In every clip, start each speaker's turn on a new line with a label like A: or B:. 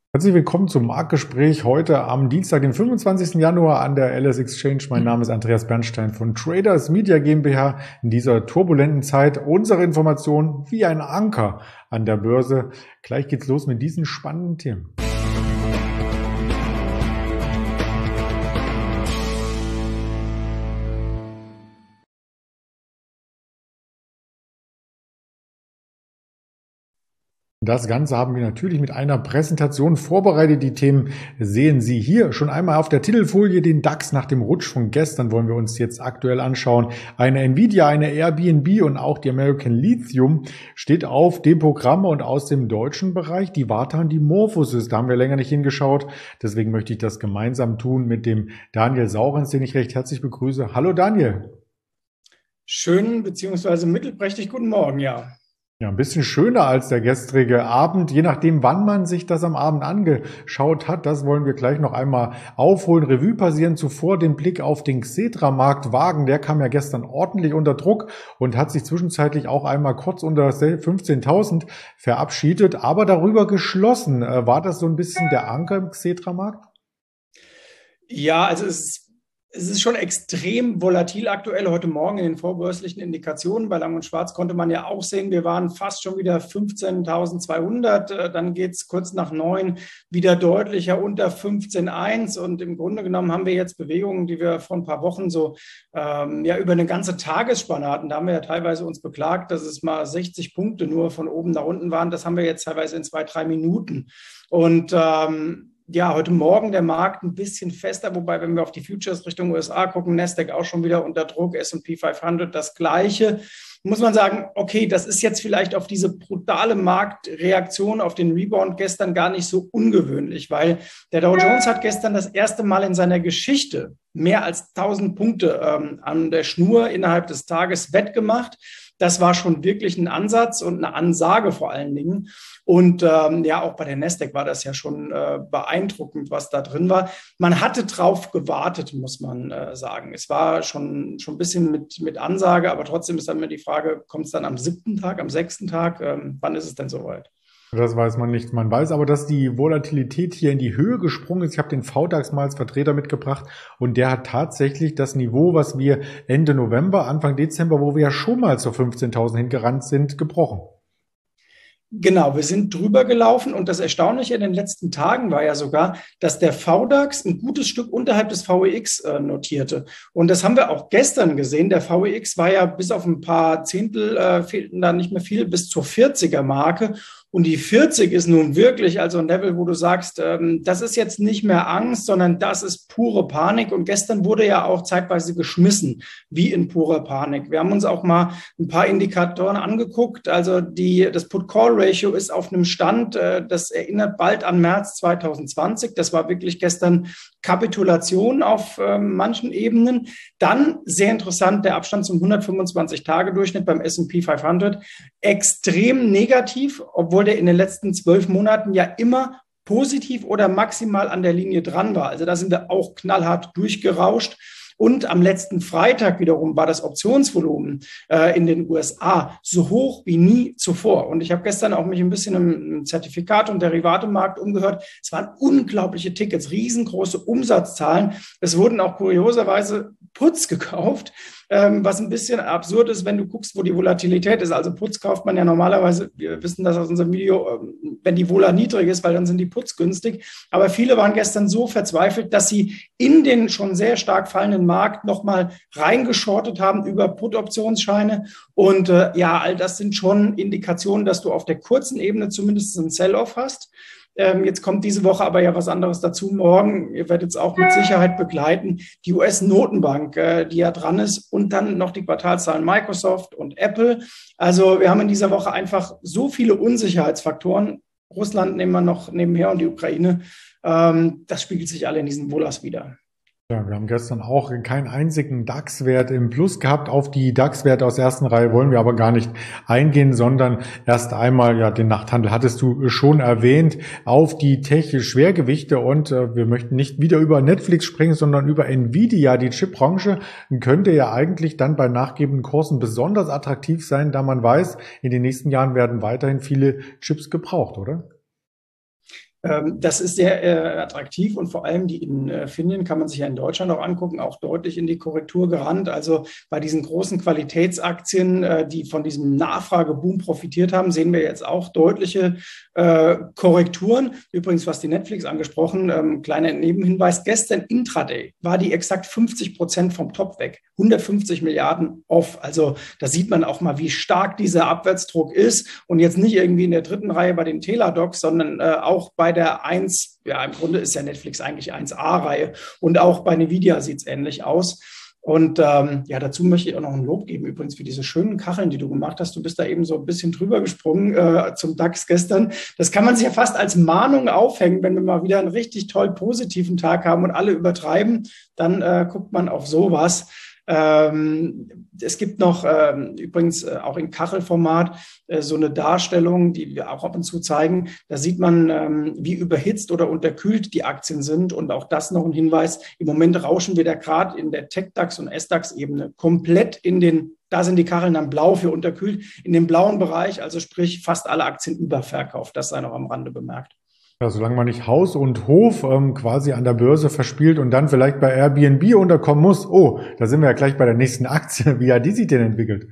A: Herzlich willkommen zum Marktgespräch heute am Dienstag, den 25. Januar an der LS Exchange. Mein Name ist Andreas Bernstein von Traders Media GmbH. In dieser turbulenten Zeit unsere Informationen wie ein Anker an der Börse. Gleich geht's los mit diesen spannenden Themen. Das Ganze haben wir natürlich mit einer Präsentation vorbereitet. Die Themen sehen Sie hier schon einmal auf der Titelfolie. Den DAX nach dem Rutsch von gestern wollen wir uns jetzt aktuell anschauen. Eine Nvidia, eine Airbnb und auch die American Lithium steht auf dem Programm, und aus dem deutschen Bereich die Varta und die Morphosis. Da haben wir länger nicht hingeschaut. Deswegen möchte ich das gemeinsam tun mit dem Daniel Saurens, den ich recht herzlich begrüße. Hallo Daniel.
B: Schönen bzw. mittelprächtig guten Morgen, ja.
A: Ja, ein bisschen schöner als der gestrige Abend, je nachdem, wann man sich das am Abend angeschaut hat. Das wollen wir gleich noch einmal aufholen, Revue passieren. Zuvor den Blick auf den Xetra-Markt wagen. Der kam ja gestern ordentlich unter Druck und hat sich zwischenzeitlich auch einmal kurz unter 15.000 verabschiedet, aber darüber geschlossen. War das so ein bisschen der Anker im Xetra-Markt?
B: Ja, also es ist schon extrem volatil aktuell. Heute Morgen in den vorbörslichen Indikationen bei Lang und Schwarz konnte man ja auch sehen, wir waren fast schon wieder 15.200. Dann geht es kurz nach 9 wieder deutlicher unter 15.1. Und im Grunde genommen haben wir jetzt Bewegungen, die wir vor ein paar Wochen so über eine ganze Tagesspanne hatten. Da haben wir ja teilweise uns beklagt, dass es mal 60 Punkte nur von oben nach unten waren. Das haben wir jetzt teilweise in 2-3 Minuten. Und heute Morgen der Markt ein bisschen fester, wobei, wenn wir auf die Futures Richtung USA gucken, Nasdaq auch schon wieder unter Druck, S&P 500 das Gleiche. Muss man sagen, okay, das ist jetzt vielleicht auf diese brutale Marktreaktion auf den Rebound gestern gar nicht so ungewöhnlich, weil der Dow Jones hat gestern das erste Mal in seiner Geschichte mehr als 1000 Punkte an der Schnur innerhalb des Tages wettgemacht. Das war schon wirklich ein Ansatz und eine Ansage vor allen Dingen. Und auch bei der Nasdaq war das ja schon beeindruckend, was da drin war. Man hatte drauf gewartet, muss man sagen. Es war schon ein bisschen mit Ansage, aber trotzdem ist dann immer die Frage, kommt es dann am 7. Tag, am 6. Tag? Wann ist es denn soweit?
A: Das weiß man nicht. Man weiß aber, dass die Volatilität hier in die Höhe gesprungen ist. Ich habe den VDAX mal als Vertreter mitgebracht und der hat tatsächlich das Niveau, was wir Ende November, Anfang Dezember, wo wir ja schon mal zur 15.000 hingerannt sind, gebrochen.
B: Genau, wir sind drüber gelaufen, und das Erstaunliche in den letzten Tagen war ja sogar, dass der VDAX ein gutes Stück unterhalb des VEX notierte. Und das haben wir auch gestern gesehen. Der VEX war ja bis auf ein paar Zehntel, fehlten da nicht mehr viel, bis zur 40er-Marke. Und die 40 ist nun wirklich also ein Level, wo du sagst, das ist jetzt nicht mehr Angst, sondern das ist pure Panik. Und gestern wurde ja auch zeitweise geschmissen, wie in purer Panik. Wir haben uns auch mal ein paar Indikatoren angeguckt. Also das Put-Call-Ratio ist auf einem Stand, das erinnert bald an März 2020. Das war wirklich gestern Kapitulation auf manchen Ebenen. Dann, sehr interessant, der Abstand zum 125-Tage-Durchschnitt beim S&P 500 extrem negativ, obwohl der in den letzten 12 Monaten ja immer positiv oder maximal an der Linie dran war. Also da sind wir auch knallhart durchgerauscht. Und am letzten Freitag wiederum war das Optionsvolumen in den USA so hoch wie nie zuvor. Und ich habe gestern auch mich ein bisschen im Zertifikat- und Derivatemarkt umgehört. Es waren unglaubliche Tickets, riesengroße Umsatzzahlen. Es wurden auch kurioserweise Puts gekauft, was ein bisschen absurd ist, wenn du guckst, wo die Volatilität ist. Also Puts kauft man ja normalerweise, wir wissen das aus unserem Video, wenn die Vola niedrig ist, weil dann sind die Puts günstig. Aber viele waren gestern so verzweifelt, dass sie in den schon sehr stark fallenden Markt nochmal reingeschortet haben über Put-Optionsscheine. Und all das sind schon Indikationen, dass du auf der kurzen Ebene zumindest einen Sell-Off hast. Jetzt kommt diese Woche aber ja was anderes dazu. Morgen, ihr werdet es auch mit Sicherheit begleiten, die US-Notenbank, die ja dran ist, und dann noch die Quartalszahlen Microsoft und Apple. Also wir haben in dieser Woche einfach so viele Unsicherheitsfaktoren. Russland nehmen wir noch nebenher und die Ukraine. Das spiegelt sich alle in diesen Volas wieder.
A: Ja, wir haben gestern auch keinen einzigen DAX-Wert im Plus gehabt. Auf die DAX-Werte aus der ersten Reihe wollen wir aber gar nicht eingehen, sondern erst einmal, den Nachthandel hattest du schon erwähnt, auf die Tech-Schwergewichte, und wir möchten nicht wieder über Netflix sprechen, sondern über Nvidia. Die Chipbranche könnte ja eigentlich dann bei nachgebenden Kursen besonders attraktiv sein, da man weiß, in den nächsten Jahren werden weiterhin viele Chips gebraucht, oder?
B: Das ist sehr attraktiv und vor allem die Infineon kann man sich ja in Deutschland auch angucken, auch deutlich in die Korrektur gerannt. Also bei diesen großen Qualitätsaktien, die von diesem Nachfrageboom profitiert haben, sehen wir jetzt auch deutliche Korrekturen. Übrigens, was die Netflix angesprochen, kleiner Nebenhinweis, gestern Intraday war die exakt 50% vom Top weg, 150 Milliarden off. Also da sieht man auch mal, wie stark dieser Abwärtsdruck ist und jetzt nicht irgendwie in der dritten Reihe bei den Teladocs, sondern auch bei der 1, ja im Grunde ist ja Netflix eigentlich 1A-Reihe und auch bei Nvidia sieht es ähnlich aus. Und ja, dazu möchte ich auch noch ein Lob geben, übrigens für diese schönen Kacheln, die du gemacht hast. Du bist da eben so ein bisschen drüber gesprungen zum DAX gestern. Das kann man sich ja fast als Mahnung aufhängen, wenn wir mal wieder einen richtig toll positiven Tag haben und alle übertreiben, dann guckt man auf sowas. Es gibt noch übrigens auch in Kachelformat so eine Darstellung, die wir auch ab und zu zeigen. Da sieht man, wie überhitzt oder unterkühlt die Aktien sind. Und auch das noch ein Hinweis. Im Moment rauschen wir da gerade in der Tech-DAX- und S-DAX-Ebene komplett da sind die Kacheln dann blau für unterkühlt, in dem blauen Bereich, also sprich fast alle Aktien überverkauft. Das sei noch am Rande bemerkt.
A: Ja, solange man nicht Haus und Hof quasi an der Börse verspielt und dann vielleicht bei Airbnb unterkommen muss. Oh, da sind wir ja gleich bei der nächsten Aktie. Wie hat die sich denn entwickelt?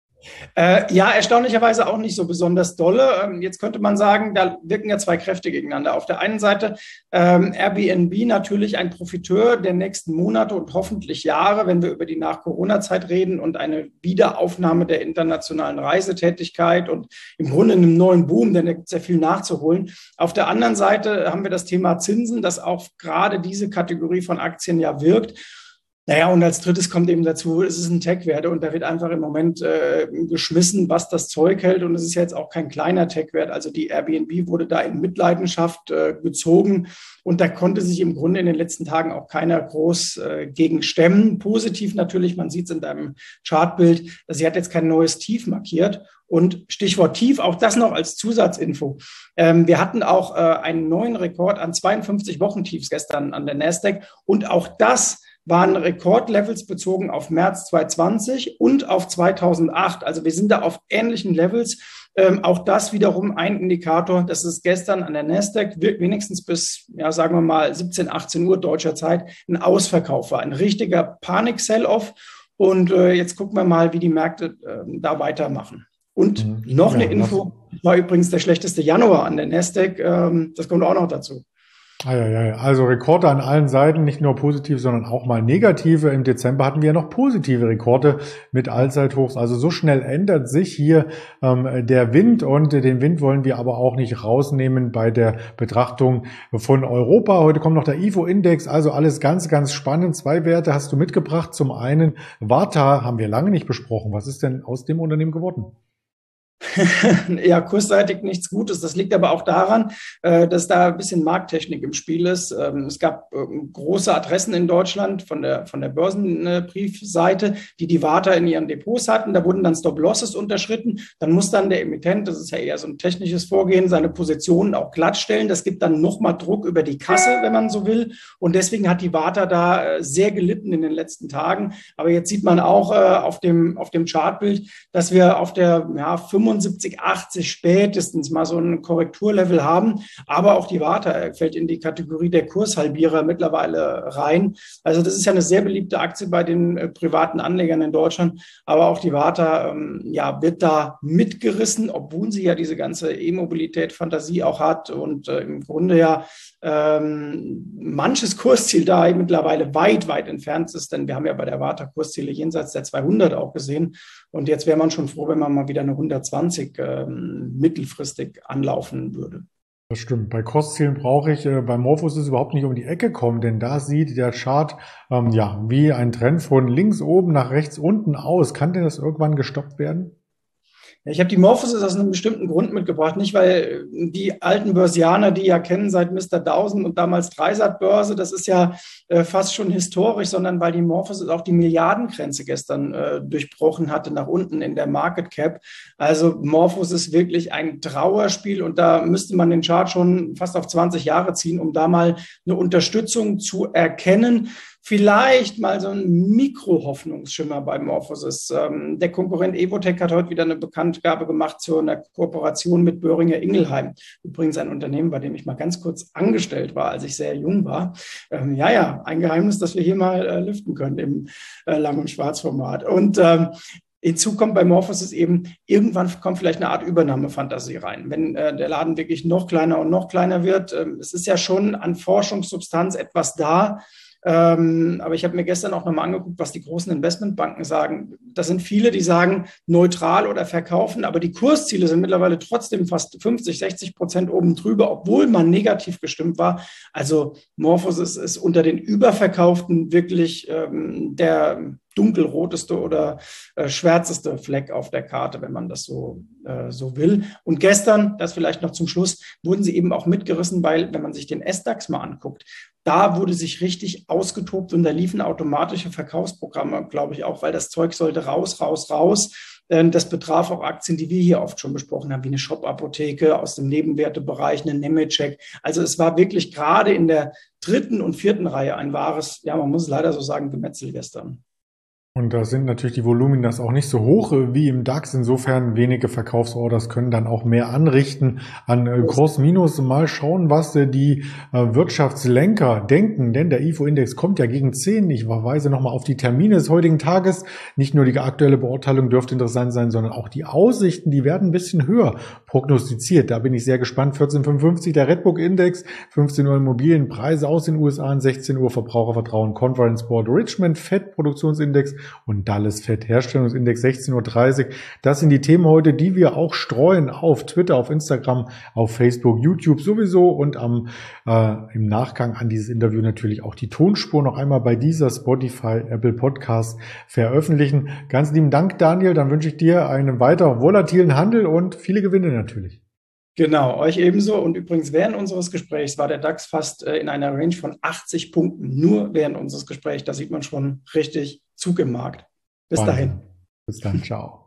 B: Ja, erstaunlicherweise auch nicht so besonders dolle. Jetzt könnte man sagen, da wirken ja zwei Kräfte gegeneinander. Auf der einen Seite Airbnb natürlich ein Profiteur der nächsten Monate und hoffentlich Jahre, wenn wir über die Nach-Corona-Zeit reden und eine Wiederaufnahme der internationalen Reisetätigkeit und im Grunde einem neuen Boom, denn da gibt es sehr viel nachzuholen. Auf der anderen Seite haben wir das Thema Zinsen, das auch gerade diese Kategorie von Aktien ja wirkt. Naja, und als drittes kommt eben dazu, es ist ein Tech-Wert und da wird einfach im Moment geschmissen, was das Zeug hält. Und es ist ja jetzt auch kein kleiner Tech-Wert. Also die Airbnb wurde da in Mitleidenschaft gezogen und da konnte sich im Grunde in den letzten Tagen auch keiner groß gegen stemmen. Positiv natürlich, man sieht es in deinem Chartbild, sie hat jetzt kein neues Tief markiert. Und Stichwort Tief, auch das noch als Zusatzinfo. Wir hatten auch einen neuen Rekord an 52 Wochentiefs gestern an der Nasdaq und auch das waren Rekordlevels bezogen auf März 2020 und auf 2008. Also wir sind da auf ähnlichen Levels. Auch das wiederum ein Indikator, dass es gestern an der Nasdaq wenigstens bis, ja, sagen wir mal 17, 18 Uhr deutscher Zeit ein Ausverkauf war, ein richtiger Panik-Sell-Off. Und jetzt gucken wir mal, wie die Märkte da weitermachen. Und noch eine Info, war übrigens der schlechteste Januar an der Nasdaq. Das kommt auch noch dazu.
A: Also Rekorde an allen Seiten, nicht nur positiv, sondern auch mal negative. Im Dezember hatten wir ja noch positive Rekorde mit Allzeithochs. Also so schnell ändert sich hier der Wind und den Wind wollen wir aber auch nicht rausnehmen bei der Betrachtung von Europa. Heute kommt noch der IFO-Index, also alles ganz, ganz spannend. 2 Werte hast du mitgebracht. Zum einen Varta haben wir lange nicht besprochen. Was ist denn aus dem Unternehmen geworden?
B: Ja, kursseitig nichts Gutes. Das liegt aber auch daran, dass da ein bisschen Markttechnik im Spiel ist. Es gab große Adressen in Deutschland von der Börsenbriefseite, die Varta in ihren Depots hatten. Da wurden dann Stop-Losses unterschritten. Dann muss dann der Emittent, das ist ja eher so ein technisches Vorgehen, seine Positionen auch glattstellen. Das gibt dann nochmal Druck über die Kasse, wenn man so will. Und deswegen hat die Varta da sehr gelitten in den letzten Tagen. Aber jetzt sieht man auch auf dem Chartbild, dass wir auf der 75, 80 spätestens mal so ein Korrekturlevel haben. Aber auch die Varta fällt in die Kategorie der Kurshalbierer mittlerweile rein. Also das ist ja eine sehr beliebte Aktie bei den privaten Anlegern in Deutschland. Aber auch die Varta wird da mitgerissen, obwohl sie ja diese ganze E-Mobilität-Fantasie auch hat und im Grunde ja manches Kursziel da mittlerweile weit, weit entfernt ist, denn wir haben ja bei der Varta Kursziele jenseits der 200 auch gesehen und jetzt wäre man schon froh, wenn man mal wieder eine 120 mittelfristig anlaufen würde.
A: Das stimmt. Bei Kurszielen brauche ich bei Morphosis überhaupt nicht um die Ecke kommen, denn da sieht der Chart wie ein Trend von links oben nach rechts unten aus. Kann denn das irgendwann gestoppt werden?
B: Ich habe die Morphosis aus einem bestimmten Grund mitgebracht, nicht weil die alten Börsianer, die ja kennen seit Mr. 1000 und damals Dreisat-Börse, das ist ja fast schon historisch, sondern weil die Morphosis auch die Milliardengrenze gestern durchbrochen hatte nach unten in der Market Cap. Also Morphosis ist wirklich ein Trauerspiel und da müsste man den Chart schon fast auf 20 Jahre ziehen, um da mal eine Unterstützung zu erkennen. vielleicht mal so ein Mikro-Hoffnungsschimmer bei Morphosis. Der Konkurrent Evotec hat heute wieder eine Bekanntgabe gemacht zu einer Kooperation mit Boehringer Ingelheim. Übrigens ein Unternehmen, bei dem ich mal ganz kurz angestellt war, als ich sehr jung war. Ein Geheimnis, das wir hier mal lüften können im Lang- und Schwarzformat. Und hinzu kommt bei Morphosis eben, irgendwann kommt vielleicht eine Art Übernahmefantasie rein. Wenn der Laden wirklich noch kleiner und noch kleiner wird, es ist ja schon an Forschungssubstanz etwas da. Aber ich habe mir gestern auch nochmal angeguckt, was die großen Investmentbanken sagen. Das sind viele, die sagen, neutral oder verkaufen, aber die Kursziele sind mittlerweile trotzdem fast 50-60% oben drüber, obwohl man negativ gestimmt war. Also Morphosis ist unter den Überverkauften wirklich der dunkelroteste oder schwärzeste Fleck auf der Karte, wenn man das so will. Und gestern, das vielleicht noch zum Schluss, wurden sie eben auch mitgerissen, weil, wenn man sich den SDAX mal anguckt, da wurde sich richtig ausgetobt und da liefen automatische Verkaufsprogramme, glaube ich auch, weil das Zeug sollte raus. Das betraf auch Aktien, die wir hier oft schon besprochen haben, wie eine Shop-Apotheke aus dem Nebenwertebereich, eine Nemetschek. Also es war wirklich gerade in der 3. und 4. Reihe ein wahres, ja, man muss es leider so sagen, Gemetzel gestern.
A: Und da sind natürlich die Volumina auch nicht so hoch wie im DAX. Insofern wenige Verkaufsorders können dann auch mehr anrichten an Kurs-Minus. Mal schauen, was die Wirtschaftslenker denken, denn der IFO-Index kommt ja gegen 10. Ich verweise nochmal auf die Termine des heutigen Tages. Nicht nur die aktuelle Beurteilung dürfte interessant sein, sondern auch die Aussichten, die werden ein bisschen höher prognostiziert. Da bin ich sehr gespannt. 14,55 der Redbook-Index, 15 Uhr Immobilienpreise aus den USA, 16 Uhr Verbrauchervertrauen, Conference Board Richmond, Fed-Produktionsindex und Dallas Fed Herstellungsindex 16:30 Uhr. Das sind die Themen heute, die wir auch streuen auf Twitter, auf Instagram, auf Facebook, YouTube sowieso und im Nachgang an dieses Interview natürlich auch die Tonspur noch einmal bei dieser Spotify, Apple Podcast veröffentlichen. Ganz lieben Dank, Daniel. Dann wünsche ich dir einen weiter volatilen Handel und viele Gewinne natürlich.
B: Genau, euch ebenso. Und übrigens während unseres Gesprächs war der DAX fast in einer Range von 80 Punkten. Nur während unseres Gesprächs. Da sieht man schon richtig Zug im Markt. Bis dahin.
A: Bis dann. Ciao.